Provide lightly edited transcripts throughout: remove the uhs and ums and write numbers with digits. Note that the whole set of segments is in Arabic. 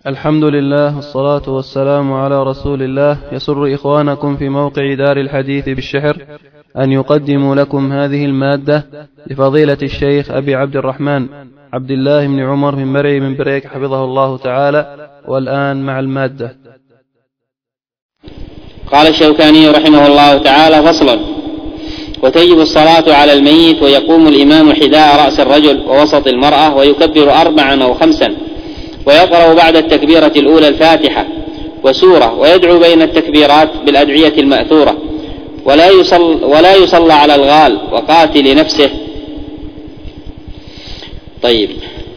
الحمد لله والصلاة والسلام على رسول الله. يسر إخوانكم في موقع دار الحديث بالشحر أن يقدموا لكم هذه المادة لفضيلة الشيخ أبي عبد الرحمن عبد الله بن عمر بن مرعي من بريك حفظه الله تعالى. والآن مع المادة. قال الشوكاني رحمه الله تعالى: فصل: وتجب الصلاة على الميت، ويقوم الإمام حذاء رأس الرجل ووسط المرأة، ويكبر 4 أو 5، ويقرأ بعد التكبيرة الأولى الفاتحة وسورة، ويدعو بين التكبيرات بالأدعية المأثورة، ولا يصلى على الغال وقاتل نفسه. طيب،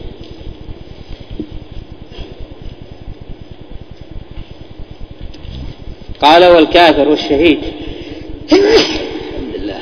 قال: والكافر والشهيد. الحمد لله.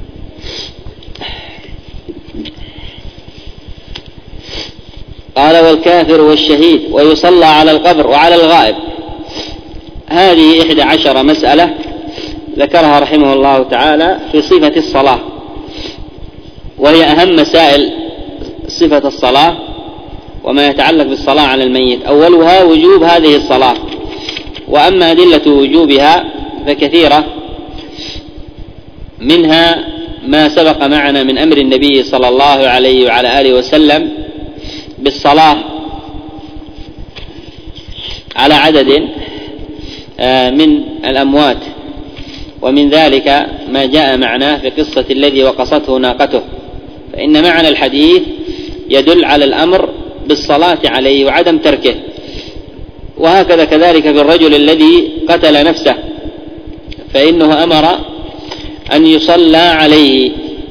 قال: والكافر والشهيد، ويصلى على القبر وعلى الغائب. هذه 11 مسألة ذكرها رحمه الله تعالى في صفة الصلاة، وهي أهم مسائل صفة الصلاة وما يتعلق بالصلاة على الميت. أولها وجوب هذه الصلاة، وأما أدلة وجوبها فكثيرة، منها ما سبق معنا من أمر النبي صلى الله عليه وعلى آله وسلم بالصلاة على عدد من الأموات، ومن ذلك ما جاء معناه في قصة الذي وقصته ناقته، فإن معنى الحديث يدل على الأمر بالصلاة عليه وعدم تركه. وهكذا كذلك في الرجل الذي قتل نفسه، فإنه أمر أن يصلى عليه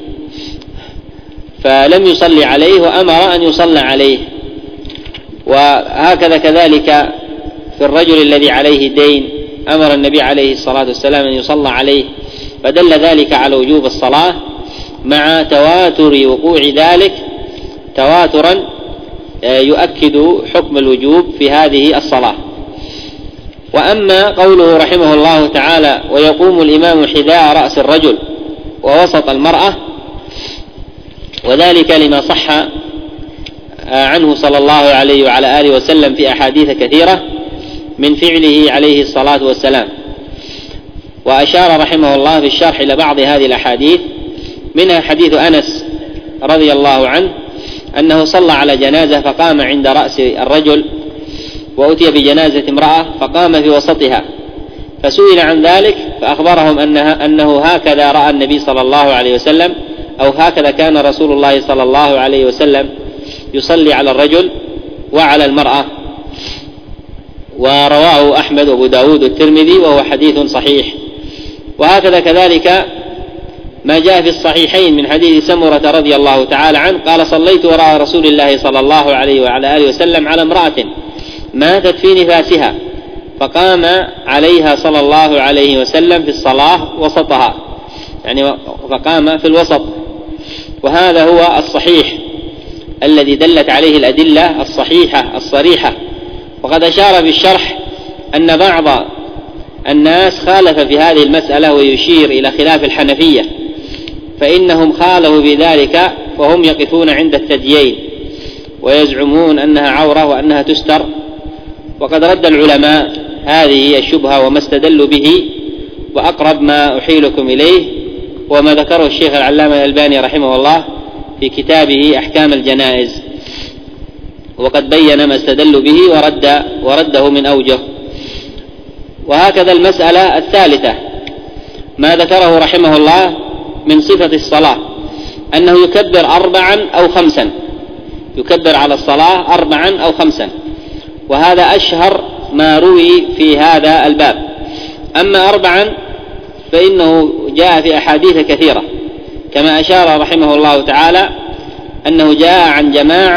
فلم يصلي عليه، وأمر أن يصلى عليه. وهكذا كذلك في الرجل الذي عليه دين، أمر النبي عليه الصلاة والسلام أن يصلى عليه، فدل ذلك على وجوب الصلاة مع تواتر وقوع ذلك تواترا يؤكد حكم الوجوب في هذه الصلاة. وأما قوله رحمه الله تعالى: ويقوم الإمام حذاء رأس الرجل ووسط المرأة، وذلك لما صح عنه صلى الله عليه وعلى آله وسلم في أحاديث كثيرة من فعله عليه الصلاة والسلام. وأشار رحمه الله في الشرح إلى بعض هذه الأحاديث، منها حديث أنس رضي الله عنه أنه صلى على جنازة فقام عند رأس الرجل، وأتي بجنازة امرأة فقام في وسطها، فسئل عن ذلك فأخبرهم أنه هكذا رأى النبي صلى الله عليه وسلم، أو هكذا كان رسول الله صلى الله عليه وسلم يصلي على الرجل وعلى المرأة. ورواه أحمد وأبو داود والترمذي، وهو حديث صحيح. وهكذا كذلك ما جاء في الصحيحين من حديث سمرة رضي الله تعالى عنه قال: صليت وراء رسول الله صلى الله عليه وعلى آله وسلم على امرأة ماتت في نفاسها، فقام عليها صلى الله عليه وسلم في الصلاة وسطها، يعني فقام في الوسط. وهذا هو الصحيح الذي دلت عليه الأدلة الصحيحة الصريحة. وقد أشار في الشرح أن بعض الناس خالف في هذه المسألة، ويشير إلى خلاف الحنفية، فإنهم خالفوا بذلك، وهم يقفون عند الثديين ويزعمون أنها عورة وأنها تستر. وقد رد العلماء هذه الشبهة وما استدلوا به، وأقرب ما أحيلكم إليه وما ذكره الشيخ العلامة الألباني رحمه الله في كتابه أحكام الجنائز، وقد بين ما استدلوا به ورده من أوجه. وهكذا المسألة الثالثة ما ذكره رحمه الله من صفة الصلاة، أنه يكبر 4 أو 5، يكبر على الصلاة 4 أو 5، وهذا أشهر ما روي في هذا الباب. أما 4 فإنه جاء في أحاديث كثيرة، كما أشار رحمه الله تعالى أنه جاء عن جماعة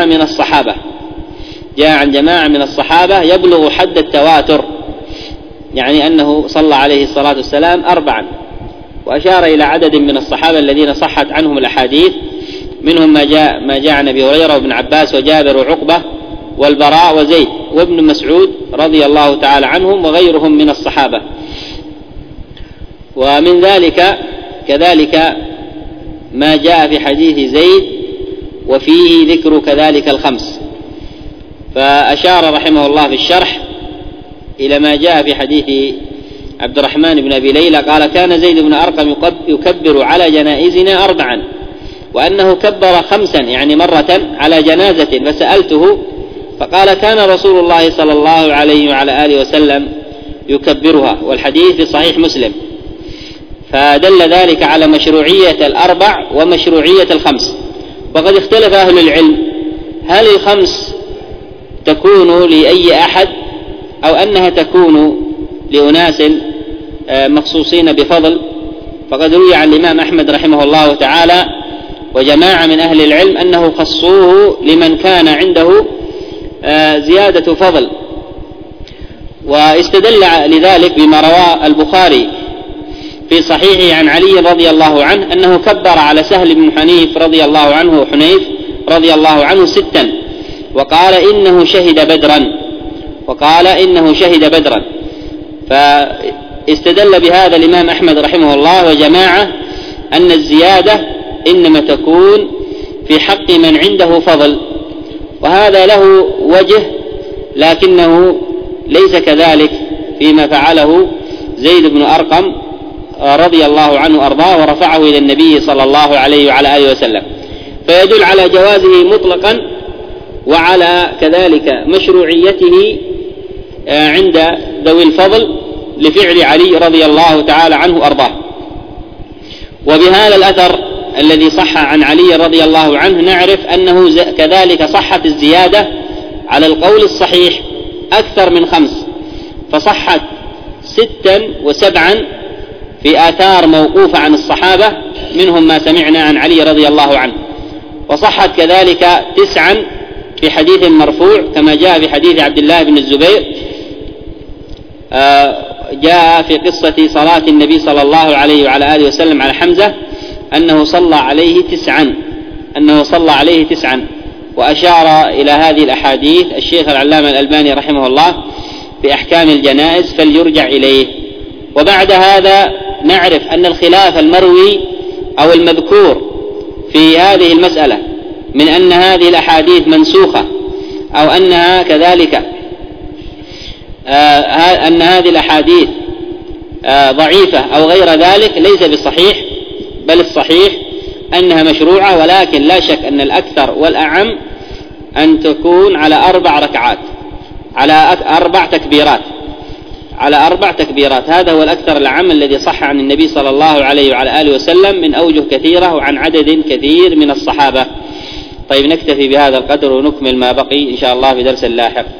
من الصحابة يبلغ حد التواتر، يعني أنه صلى عليه الصلاة والسلام 4. وأشار إلى عدد من الصحابة الذين صحت عنهم الأحاديث، منهم ما جاء عن أبي هريرة وابن عباس وجابر وعقبة والبراء وزيد وابن مسعود رضي الله تعالى عنهم، وغيرهم من الصحابة. ومن ذلك كذلك ما جاء في حديث زيد، وفيه ذكر كذلك 5، فأشار رحمه الله في الشرح إلى ما جاء في حديث عبد الرحمن بن أبي ليلى قال: كان زيد بن أرقم يكبر على جنائزنا 4، وأنه كبر 5 يعني مرة على جنازة، فسألته فقال: كان رسول الله صلى الله عليه وعلى آله وسلم يكبرها، والحديث في صحيح مسلم. فدل ذلك على مشروعية 4 ومشروعية 5. وقد اختلف أهل العلم هل 5 تكون لأي أحد أو أنها تكون لأناس مخصوصين بفضل. فقد روي عن الإمام أحمد رحمه الله تعالى وجماعة من أهل العلم أنه خصوه لمن كان عنده زيادة فضل، واستدل لذلك بما رواه البخاري في صحيحه عن علي رضي الله عنه أنه كبر على سهل بن حنيف رضي الله عنه وحنيف رضي الله عنه 6، وقال إنه شهد بدرا. فاستدل بهذا الإمام أحمد رحمه الله وجماعة أن الزيادة إنما تكون في حق من عنده فضل، وهذا له وجه لكنه ليس كذلك فيما فعله زيد بن أرقم رضي الله عنه وأرضاه ورفعه إلى النبي صلى الله عليه وعلى آله وسلم، فيدل على جوازه مطلقا وعلى كذلك مشروعيته عند ذوي الفضل لفعل علي رضي الله تعالى عنه وأرضاه. وبهذا الأثر الذي صح عن علي رضي الله عنه نعرف أنه كذلك صحت الزيادة على القول الصحيح أكثر من 5، فصحت 6 و7 في آثار موقوفة عن الصحابة منهم ما سمعنا عن علي رضي الله عنه، وصحت كذلك 9 في حديث مرفوع كما جاء في حديث عبد الله بن الزبير، جاء في قصة صلاة النبي صلى الله عليه وعلى آله وسلم على حمزة أنه صلى عليه 9، وأشار إلى هذه الأحاديث الشيخ العلامة الألباني رحمه الله في أحكام الجنائز فليرجع إليه. وبعد هذا نعرف أن الخلاف المروي أو المذكور في هذه المسألة من أن هذه الأحاديث منسوخة أو أنها كذلك أن هذه الأحاديث ضعيفة أو غير ذلك ليس بالصحيح، بل الصحيح أنها مشروعة، ولكن لا شك أن الأكثر والأعم أن تكون على 4 ركعات على 4 تكبيرات. هذا هو الأكثر الأعم الذي صح عن النبي صلى الله عليه وعلى آله وسلم من أوجه كثيرة وعن عدد كثير من الصحابة. طيب نكتفي بهذا القدر ونكمل ما بقي إن شاء الله في درس لاحق.